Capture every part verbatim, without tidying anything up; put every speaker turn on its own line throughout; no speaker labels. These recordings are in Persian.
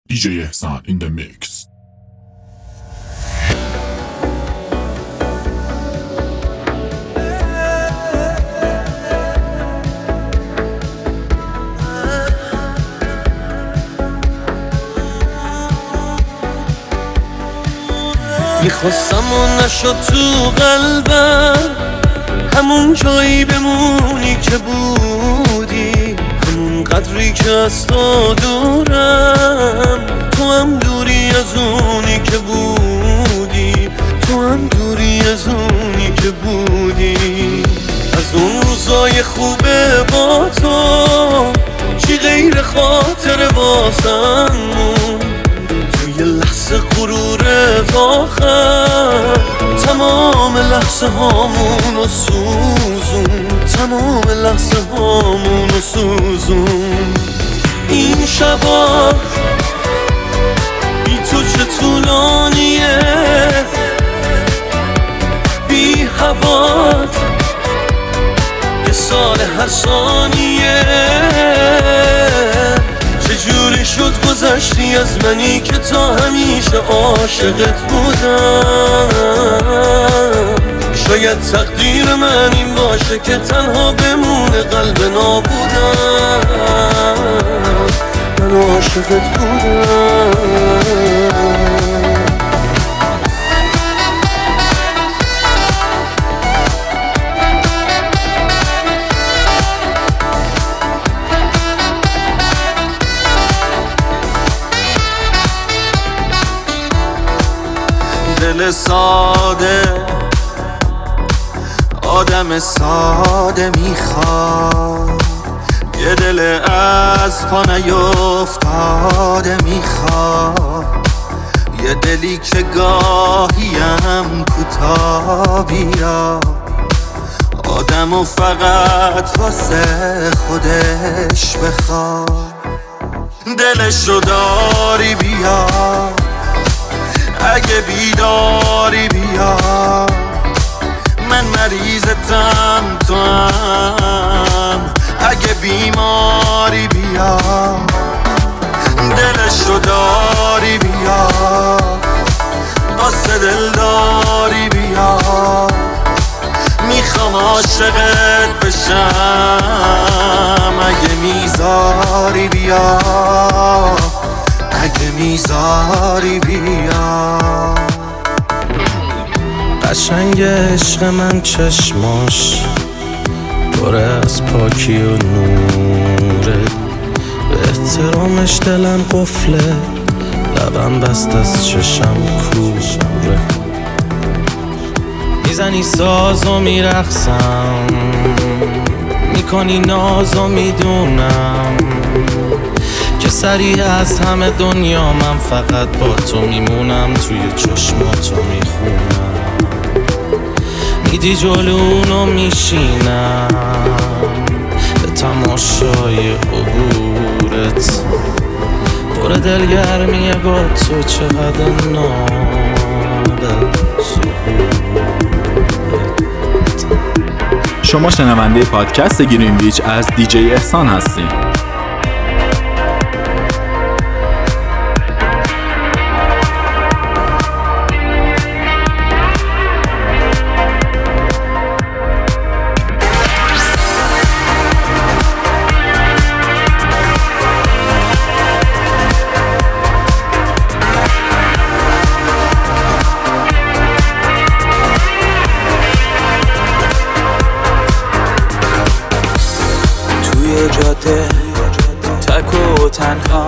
دی جی احسان in the mix.
میخواستم و نشد تو قلبم، همون جایی بمونی که بودی، همون قدری که از تو دورم، تو هم دوری از اونی که بودی، تو هم دوری از اونی که بودی. از اون روزای خوبه با تو چی غیر خاطر واسم مون، توی لحظه غرورت آخر تمام لحظه هامونو سوزون، تمام لحظه هامونو سوزون. این شبا بی تو چه طولانیه، بی هوات یه سال هر ثانیه. چجوری شد گذشتی از منی که تا همیشه عاشقت بودم؟ شاید تقدیر من این باشه که تنها بمونه قلب نابودم. من عاشقت بودم. دل ساده آدم ساده میخواد، یه دل از پا نیفتاده میخواد، یه دلی که گاهیم کوتاه بیاد، آدمو فقط واسه خودش بخواد. دلشو داری بیاد، اگه بیداری بیا، من مریضتم تو هم، اگه بیماری بیا، دلشو داری بیا، واسه دلداری بیا، میخوام عاشقت بشم، اگه میذاری بیا، اگه میذاری بیا. قشنگ عشق من چشماش پر از پاکی و نوره، به احترامش دلم قفله، لبم بست از چشم کوره. میزنی ساز و میرقصم، میکنی ناز و میدونم که سریع از همه دنیا من فقط با تو میمونم، توی چشماتو میخونم، میدی جلونو میشینم به تماشای عبورت، پر دلگرمیه با تو، چقدر نابه ظهورت.
شما شنونده پادکست گرینویچ از دی جی احسان هستین.
جاده تک و تنها،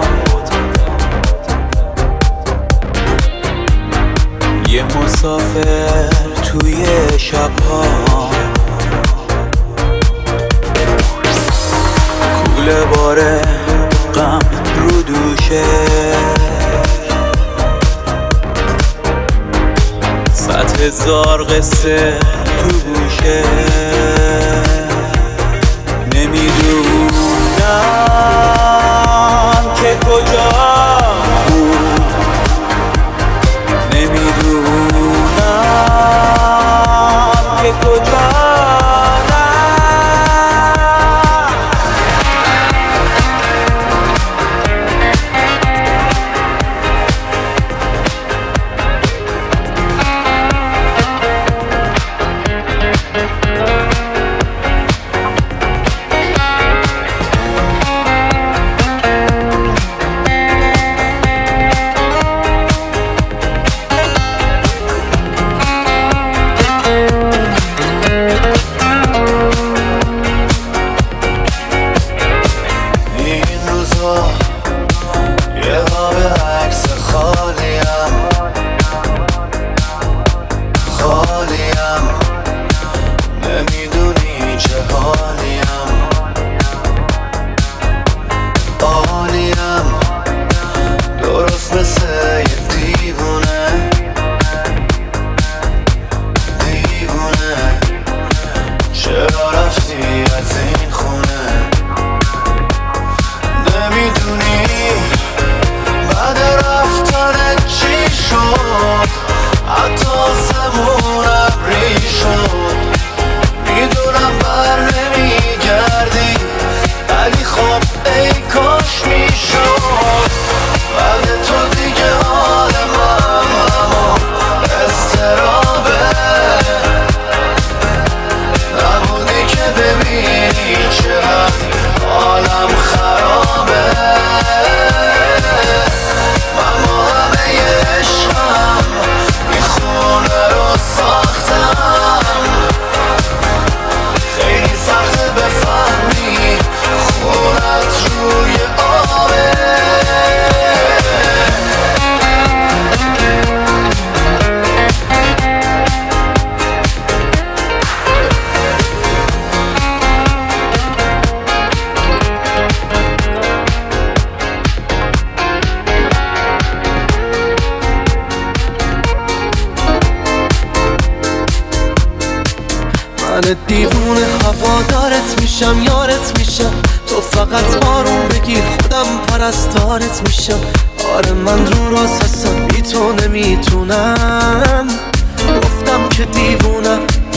یه مسافر توی شبها، کوله باره غم رو دوشه، صد هزار قصه تو گوشه، نمیدونم که کجا بود، نمیدونم که کجا مثل دیوونه هوادارت میشم، یارت میشم. تو فقط بارون بگیر خودم پرستارت میشم. آره من رو راست هستم، بی تو نمیتونم. گفتم که دیوونم،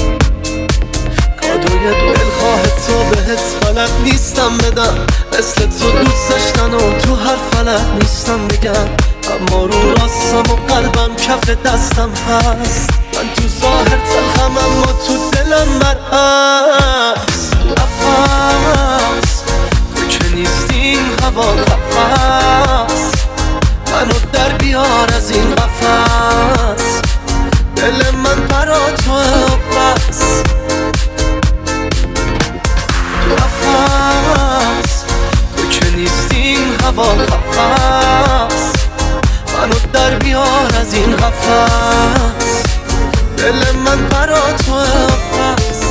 کادوی دلخواه تو بهت بلد نیستم بدم. مثل تو دوست داشتن و تو هر فلک نیستم بگم. اما رو راستم و قلبم کف دستم هست. من تو ظاهر تلخم اما تو دلم مرعز. نفس تو که نیستی این هوا قفص، منو در بیار از این قفص. دل من برا توه بس. نفس تو که نیستی این هوا قفص، منو در بیار از این قفص. دل من برا توه بس.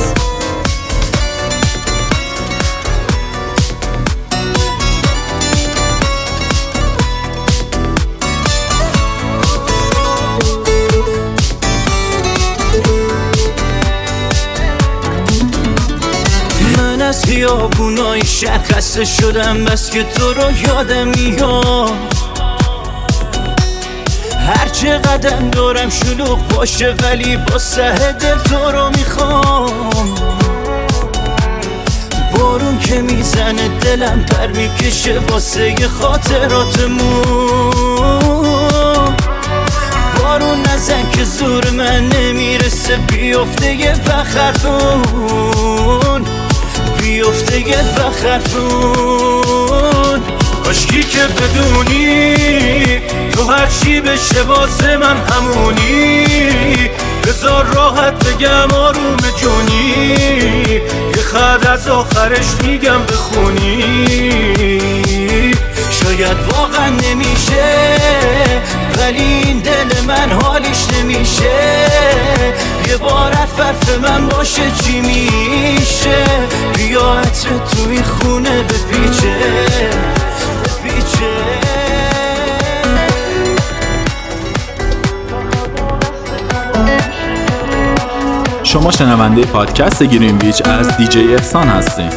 من از خیابونای شهر خسته شدم، بس که تو رو یادم میاد. هر چه قدم دارم شلوغ باشه ولی با سه دل تو رو میخوام. بارون که میزنه دلم پر میکشه واسه خاطراتمون. بارون نزن که زور من نمیرسه، بیفته یه بخرتون، بیفته یه بخرتون. کاشکی که بدونی تو هرچی بشه واسه من همونی. بذار راحت بگم آروم جونی، یه خط از آخرش میگم بخونی. شاید واقعا نمیشه ولی این دل من حالیش نمیشه. یه بار حرف من باشه چی میشه؟ بیا عطر توی خونه بپیچه بپیچه.
شما شنونده پادکست گرین ویچ از دیجی احسان هستین.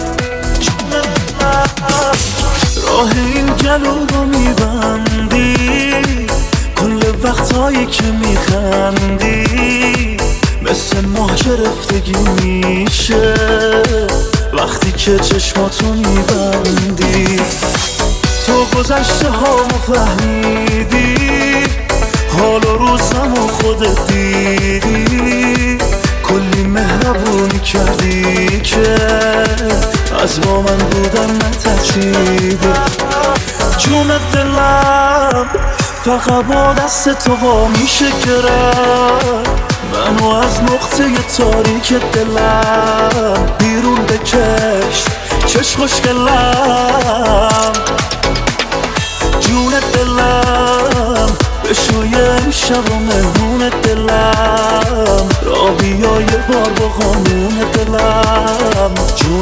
راه این گلو رو میبندی کل وقتایی که میخندی. مثل ماه گرفتگی میشه وقتی که چشماتو میبندی. تو گذشته هامو فهمیدی، حال و روزمو خودت دیدی. کلی مهربونی کردی که از با من بودن نترسیدی. جون دلم فقط با دست تو وا میشه گرفت. منو از نقطه تاریک دلم بیرون بکش چش خوشگلم. جون دلم بشوی امشب و مهمون دلم. را بیا یه بار با قانون دلم. جون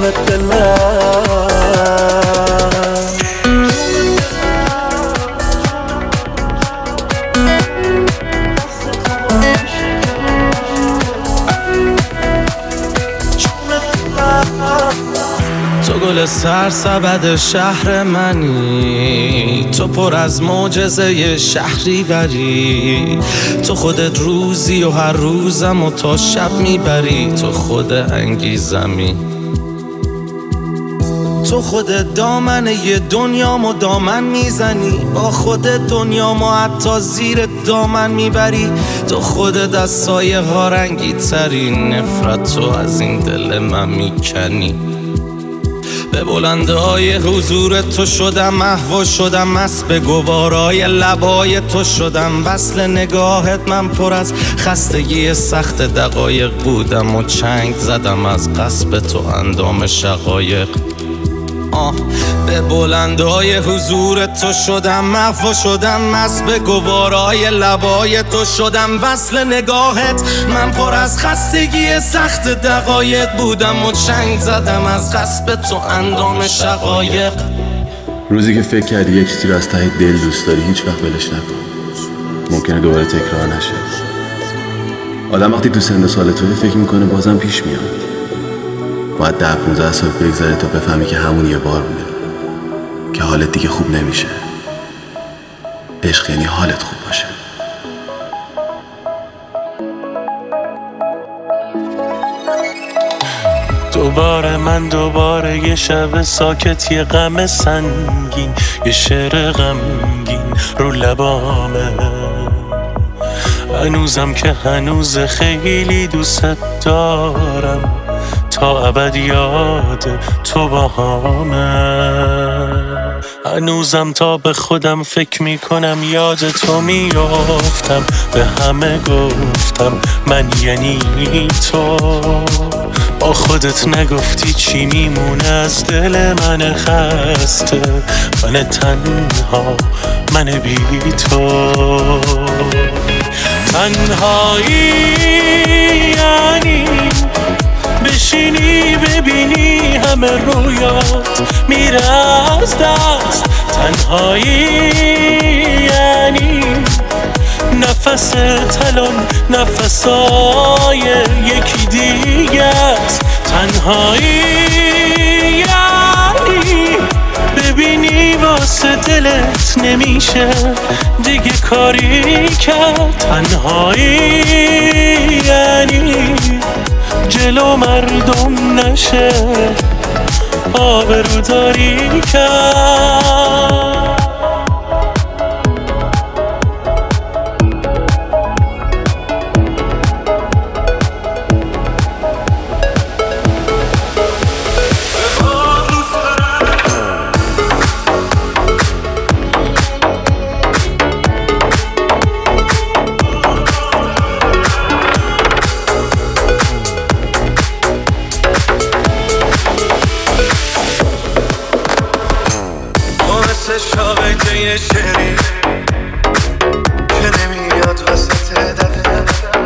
دلم تو گل سرسبد شهر منی، تو پر از معجزه شهری بری. تو خودت روزی و هر روزم و تا شب میبری. تو خود انگیزمی، تو خودت دامن یه دنیامو دامن میزنی. با خودت دنیامو حتی زیر دامن میبری. تو خودت از سایه ها رنگی ترین. نفرت تو از این دل من میکنی. به بلنده های حضور تو شدم محو شدم، مست به گوارای لبای تو شدم. وصل نگاهت من پر از خستگی سخت دقایق بودم و چنگ زدم از قصب تو اندام شقایق. آه به بلندای حضور تو شدم محو شدم، مست به گوارای لبای تو شدم. وصل نگاهت من پر از خستگی سخت دقایق بودم و چنگ زدم از قصب تو اندام شقایق.
روزی که فکر کردی یک چیزی رو از ته دل دوست داری هیچ وقت ولش نکن، ممکنه دوباره تکرار نشه. آدم وقتی تو سن و سال توی فکر میکنه بازم پیش میاد، باید ده پونزده سال بگذره تا بفهمی که همون یه بار بوده، که حالت دیگه خوب نمیشه. عشق یعنی حالت خوب باشه.
دوباره من دوباره یه شب ساکت، یه غم سنگین، یه شعر غمگین رو لبامه. هنوزم که هنوز خیلی دوست دارم، تا ابد یاد تو باهامه. هنوزم تا به خودم فکر میکنم یاد تو میافتم، به همه گفتم من یعنی تو. با خودت نگفتی چی میمونه از دل من خسته، من تنها، من بی تو. تنهایی یعنی بشینی ببینی همه رویات میره از دست. تنهایی یعنی نفس تلون نفسای یکی دیگه است. تنهایی یعنی ببینی واسه دلت نمیشه دیگه کاری کرد. تنهایی یعنی جلو مردم نشه آبروداری کرد.
شاقه یه شعری که نمیاد وسط دفعه،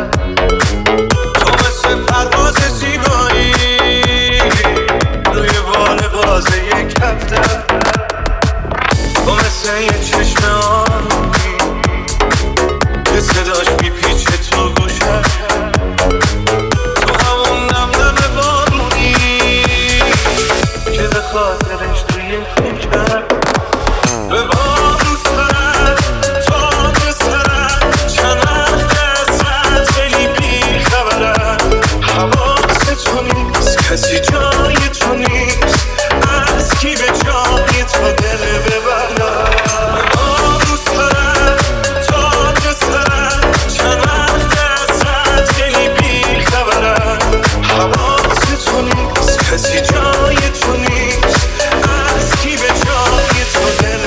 تو مثل پرواز زیبایی روی بال بازه یک هفته، تو مثل یه چشم آرومی که صداش میپیچه تو گوشه، تو همون نم نم بارونی که به خاطرش توی کوچه به بارو سرم تا به سرم چند وقت ازت خیلی بی خبرم. حواست تو نیست کسی جای تو نیست، از کی به جای تو دل ببرم. به بارو سرم تا به سرم چند وقت ازت خیلی بی خبرم. حواست تو نیست کسی جای تو نیست، از کی به جای تو دل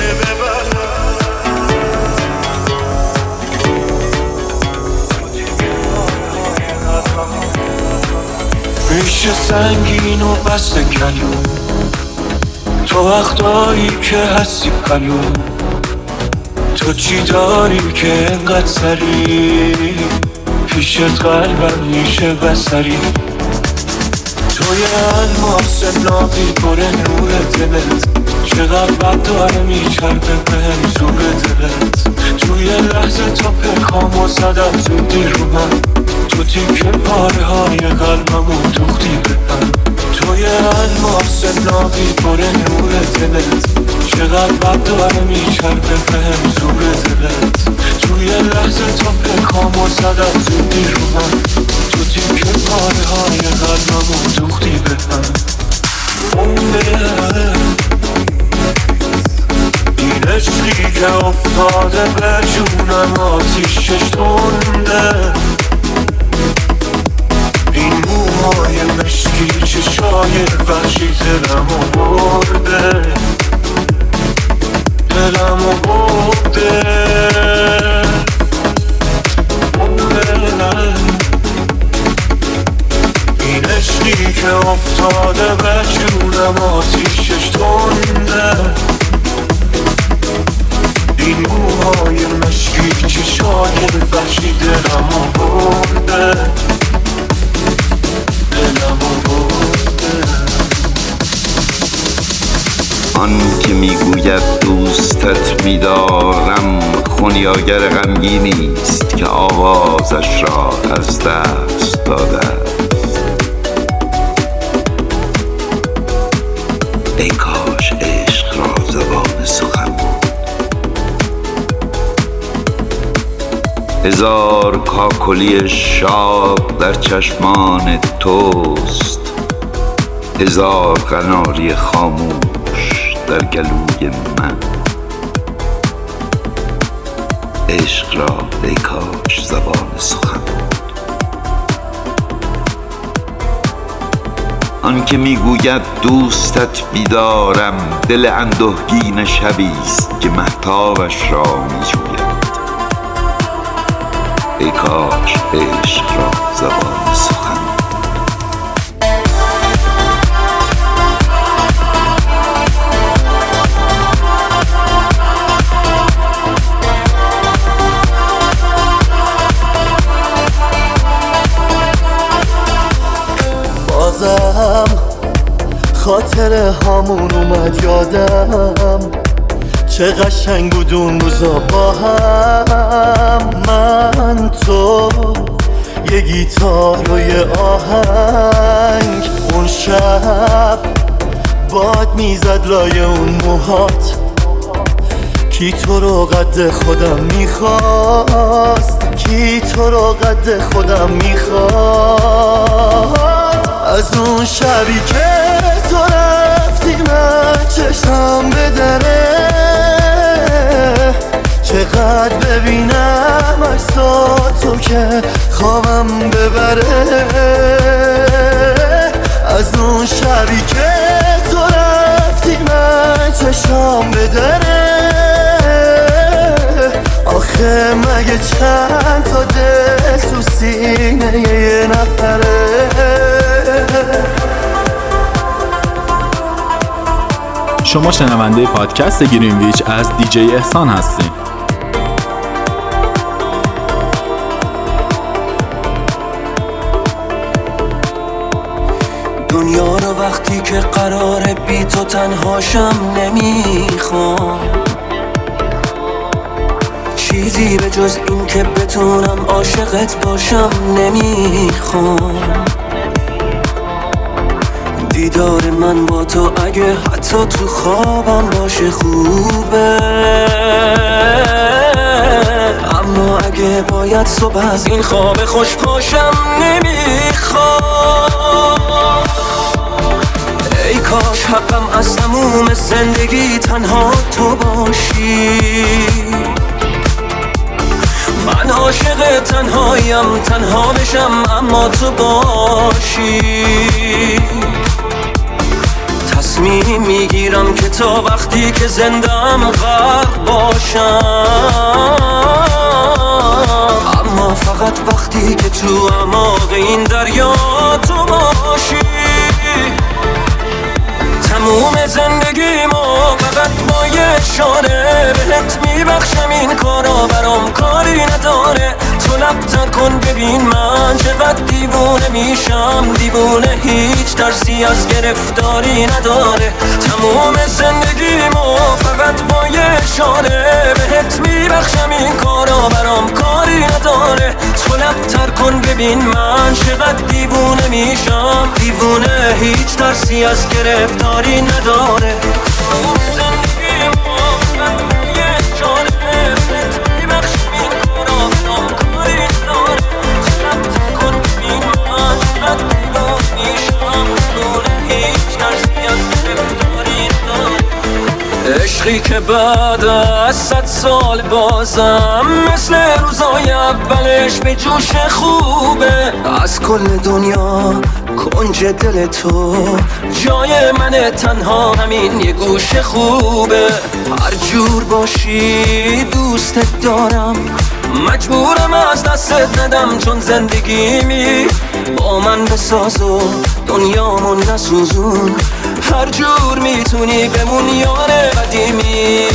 میشه سنگین و بسته کلون، تو وقتایی که هستی کلون. تو چی داری که انقدر سری پیشت قلبم میشه بسری. تو یه الماس نابی پر نور دلت، چقدر بد داره میچربه بهم زور دلت. توی لحظه تا پرکامو زدم زودی رو من، تو تیکه پاره های قلبمو دوختی بهم. توی الماس نابی پر نور دلت، چقدر بد داره میچربه بهم زور دلت. توی لحظه تا پرکامو زدم زودی رو من، تو تیکه پاره های قلبمو دوختی بهم. این عشقی که افتاده به جونم آتیشش تنده، این موهای مشکی چشای وحشی دلمو برده، دلمو برده. این عشقی که افتاده به جونم آتیشش تنده، این موهای مشکی چشای وحشی دلمو برده، دلمو برده.
آن که میگوید دوستت میدارم، خونیاگر غمگینی است که آوازش را از دست داده است. هزار کاکلی شاب در چشمان توست، هزار قناری خاموش در گلوی من. عشق را ای کاش زبان سخن بود، آن که میگوید دوستت بیدارم، دل اندوهگین شبیست که مهتابش را میجوید. ای کاش عشق را زبان سخن.
بازم خاطر هامون اومد یادم، چه قشنگ بود اون روزا با هم. من تو یه گیتار و یه آهنگ، اون شب باد میزد لای اون موهات. کی تو رو قد خودم میخواست، کی تو رو قد خودم میخواست. از اون شبی که تو رفتی من چشم به دره، چقدر ببینم عکساتو که خوابم ببره. از اون شبی که تو رفتی من چشم به دره، آخه مگه چند تا دل تو سینه یه نفره.
شما شنونده پادکست گرینویچ از دیجی احسان هستین.
دنیا رو وقتی که قراره بی تو تنهاشم نمیخوام، چیزی به جز این که بتونم عاشقت باشم نمیخوام. دیدار من با تو اگه حتی تو خوابم باشه خوبه، اما اگه باید صبح از این خواب خوش پاشم نمیخوام. ای کاش حقم از تموم زندگی تنها تو باشی، من عاشق تنهایم، تنها بشم اما تو باشی. تصمیم میگیرم که تا وقتی که زندم غرق باشم، اما فقط وقتی که تو اعماق این دریا تو باشی. تموم زندگیمو فقط با یه اشاره بهت میبخشم، این کارا برام کاری نداره. تو لب‌تر کن ببین من چقدر دیوونه میشم، دیوونه هیچ ترسی از گرفتاری نداره. تموم زندگیمو فقط با یه اشاره بهت میبخشم، این کارا برام کاری نداره. تو لب‌تر کن ببین من چقدر دیوونه میشم، دیوونه هیچ ترسی از گرفتاری نداره. تموم زندگیمو فقط با یه اشاره بهت میبخشم، این کارا برام کاری نداره. تو لب‌تر کن ببین من چقدر دیوونه میشم، دیوونه هیچ ترسی از گرفتاری نداره. عشقی که بعد از صد سال بازم مثل روزای اولش به جوش خوبه. از کل دنیا کنج دل تو جای من، تنها همین یه گوش خوبه. هر جور باشی دوستت دارم، مجبورم از دستت ندم، چون زندگیمی با من بساز و دنیامو نسوزون. هر جور میتونی بمون یار قدیمی.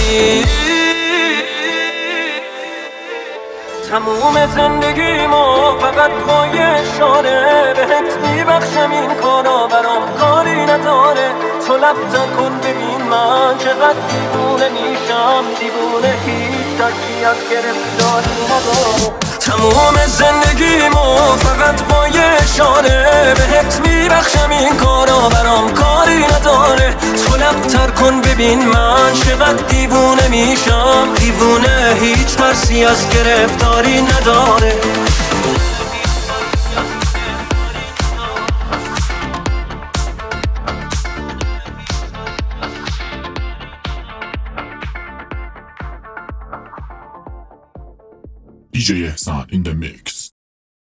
تموم زندگیمو فقط با یه اشاره بهت میبخشم، این کارا برام کاری نداره. تو لب‌تر کن ببین من چقدر دیوونه میشم، دیوونه هیچ ترسی از گرفتاری نداره. تموم زندگیمو فقط با یه اشاره بهت میبخشم، این کارا برام کاری
گرفتاری نداره. تو لبتر کن ببین من چقدر دیوونه میشم. دیوونه هیچ ترسی از گرفتاری نداره.
دی جی احسان in the mix.